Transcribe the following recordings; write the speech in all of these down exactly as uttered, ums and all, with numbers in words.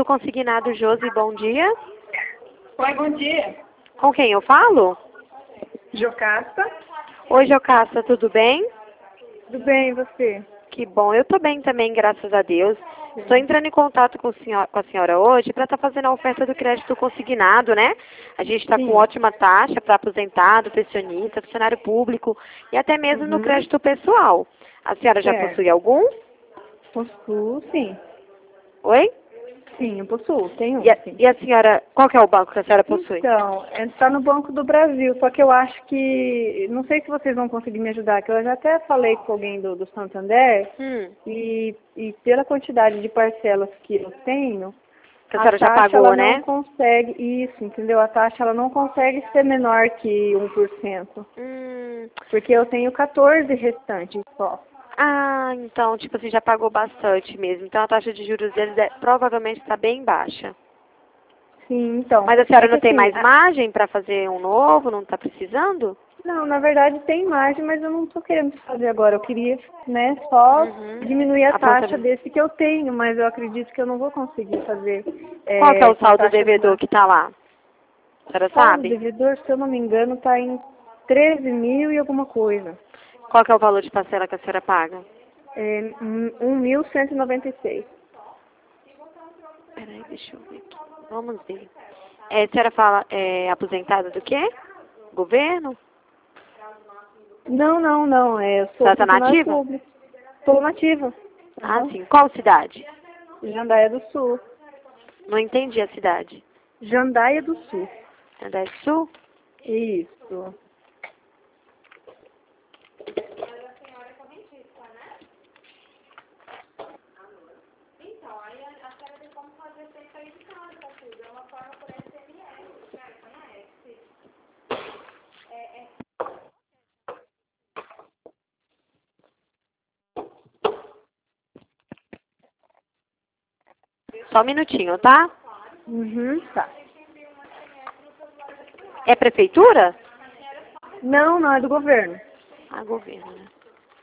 Consignado, Josi, bom dia. Oi, bom dia. Com quem eu falo? Jocasta. Oi, Jocasta, tudo bem? Tudo bem, e você? Que bom, eu tô bem também, graças a Deus. Estou entrando em contato com, o senhor, com a senhora hoje para estar fazendo a oferta do crédito consignado, né? A gente está com Sim. ótima taxa para aposentado, pensionista, funcionário público e até mesmo no Uhum. crédito pessoal. A senhora já Certo. possui algum? Possuo, sim. Oi? Sim, eu possuo, tenho E um, a, sim. e a senhora, qual que é o banco que a senhora possui? Então, está no Banco do Brasil, só que eu acho que, não sei se vocês vão conseguir me ajudar, que eu já até falei com alguém do, do Santander, Hum, e, e pela quantidade de parcelas que eu tenho, que a a senhora já taxa pagou, ela não né? consegue, isso, entendeu? A taxa ela não consegue ser menor que um por cento, Hum, porque eu tenho quatorze restantes só. ah, então, tipo assim, já pagou bastante mesmo. Então a taxa de juros deles é, provavelmente está bem baixa. Sim, então, Mas a senhora é que não tem assim, mais a- margem para fazer um novo? Não está precisando? não, na verdade tem margem, mas eu não estou querendo fazer agora. Eu queria, né, só Uhum. diminuir a A taxa portabilidade. desse que eu tenho, mas eu acredito que eu não vou conseguir fazer Qual que é é, o com saldo taxas devedor mais. que está lá? A senhora Saldo sabe? devedor, se eu não me engano, está em treze mil e alguma coisa. Qual que é o valor de parcela que a senhora paga? É, um mil cento e noventa e seis. Peraí, deixa eu ver aqui. Vamos ver. É, a senhora fala é, aposentada do quê? Governo? Não, não, não. É, eu A sou senhora está funcionário nativa? público. Estou nativa. Ah, Aham. sim. Qual cidade? Jandaia do Sul. Não entendi a cidade. Jandaia do Sul. André do Sul? Isso. Só um minutinho, tá? Uhum, tá. É prefeitura? Não, não, é do governo. Ah, governo, né?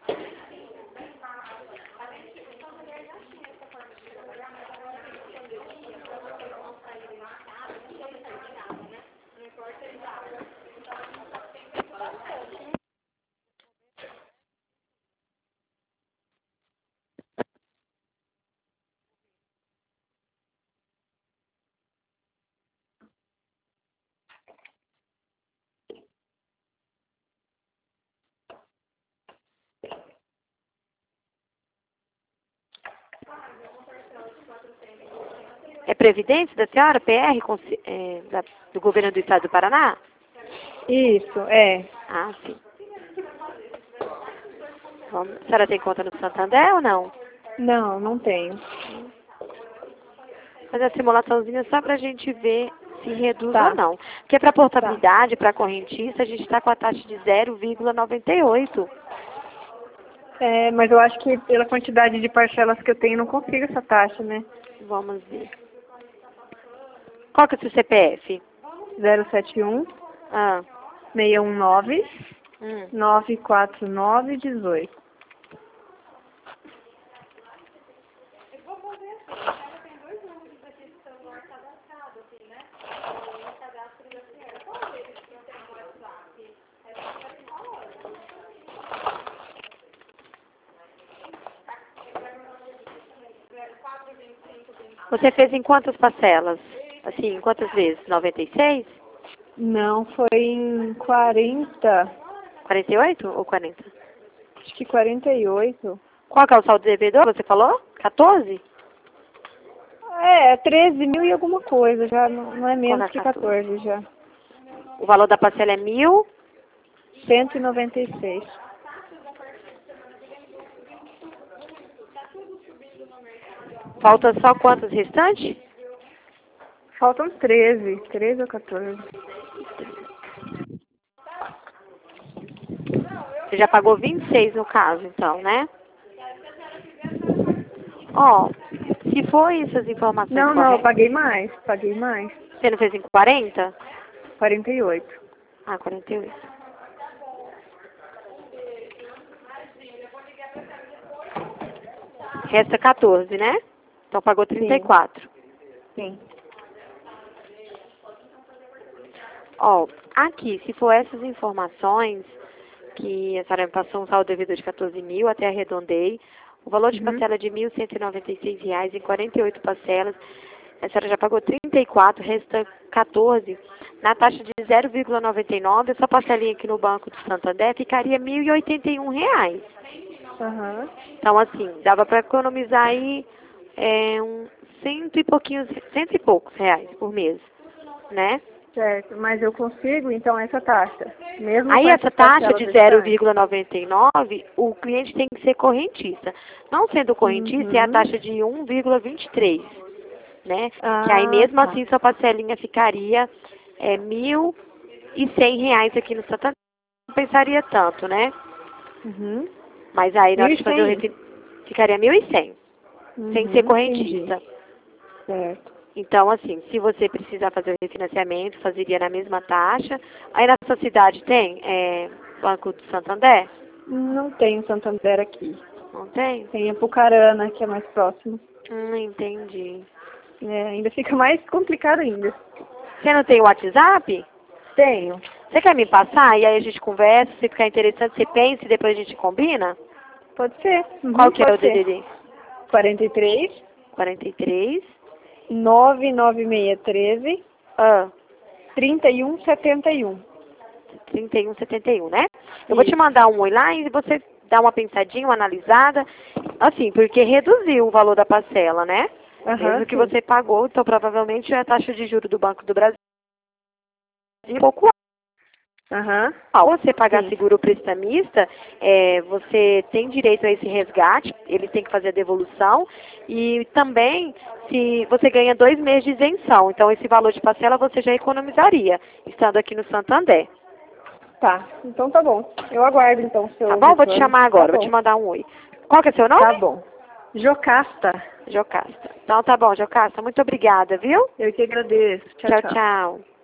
É Previdência da senhora? P R consi- é, da- do governo do estado do Paraná? Isso, é. Ah, sim. Vamos. A senhora tem conta no Santander ou não? Não, não tenho. Fazer a simulaçãozinha só pra gente ver se reduz ou Tá, não. Porque para tá. portabilidade, para correntista, a gente está com a taxa de zero vírgula noventa e oito. É, mas eu acho que pela quantidade de parcelas que eu tenho, não consigo essa taxa, né? Vamos ver. Qual que é o seu C P F? zero sete um, Ah, seis um nove, hum. nove quatro nove, um oito. Você fez em quantas parcelas? Assim, em quantas vezes? noventa e seis? Não, foi em quarenta, quarenta e oito ou quarenta? acho que quarenta e oito. Qual que é o saldo devedor, você falou? quatorze? É, treze mil e alguma coisa, já não, não é Qual que menos é que quatorze? quatorze já. O valor da parcela é mil. cento e noventa e seis. Falta só quantos restantes? Faltam treze, treze ou quatorze. Você já pagou vinte e seis no caso, então, né? Ó, se for essas informações Não, não, eu corretas, paguei mais, paguei mais. você não fez em quarenta? quarenta e oito. Ah, quarenta e oito. Resta quatorze, né? Então pagou trinta e Sim, quatro. Sim. Ó, aqui, se for essas informações, que a senhora me passou um saldo devedor de quatorze mil, até arredondei, o valor de Uhum. parcela é de mil cento e noventa e seis reais em quarenta e oito parcelas, a senhora já pagou trinta e quatro, resta quatorze, na taxa de zero vírgula noventa e nove, essa parcelinha aqui no Banco do Santander ficaria mil e oitenta e um reais. Aham. Então, assim, dava para economizar aí é, um cento e pouquinhos, cento e poucos reais por mês, né? Certo, mas eu consigo, então, essa taxa. Mesmo Aí com essa essas taxa parcelas de zero restantes. vírgula noventa e nove, o cliente tem que ser correntista. Não sendo correntista, é a Uhum. taxa de um vírgula vinte e três, né? Que aí Ah, mesmo tá. assim sua parcelinha ficaria é, mil e cem reais aqui no Santander. Não pensaria tanto, né? Uhum. Mas aí na Mil hora e de fazer o cem? refi... ficaria mil e cem, sem ser Uhum, entendi. correntista. Certo. Então, assim, se você precisar fazer o refinanciamento, fazeria na mesma taxa. Aí na sua cidade tem é, Banco do Santander? Não tenho Santander aqui. Não tem? Tem Apucarana, que é mais próximo. Hum, entendi. É, ainda fica mais complicado ainda. Você não tem o WhatsApp? Tenho. Você quer me passar? E aí a gente conversa, se ficar interessante, você pensa e depois a gente combina? Pode ser. Qual Uhum, que é o pode ser. D D D? quarenta e três, quarenta e três, nove nove seis treze, ah, trinta e um setenta e um. trinta e um setenta e um, né? Eu vou te Isso. mandar um oi lá e você dá uma pensadinha, uma analisada. Assim, porque reduziu o valor da parcela, né? Aham, Mesmo que sim. você pagou, então provavelmente a taxa de juros do Banco do Brasil é um pouco Aham, Ao você pagar sim. seguro prestamista, é, você tem direito a esse resgate, ele tem que fazer a devolução e também se você ganha dois meses de isenção, então esse valor de parcela você já economizaria, estando aqui no Santander. Tá. Então tá bom. Eu aguardo então o Tá seu bom? Vou te retorno. chamar Tá agora, vou te bom. mandar um oi. Qual que é seu Tá nome? bom. Jocasta. Jocasta. Então tá bom, Jocasta, muito obrigada, viu? Eu que agradeço. Tchau, Tchau, tchau. tchau.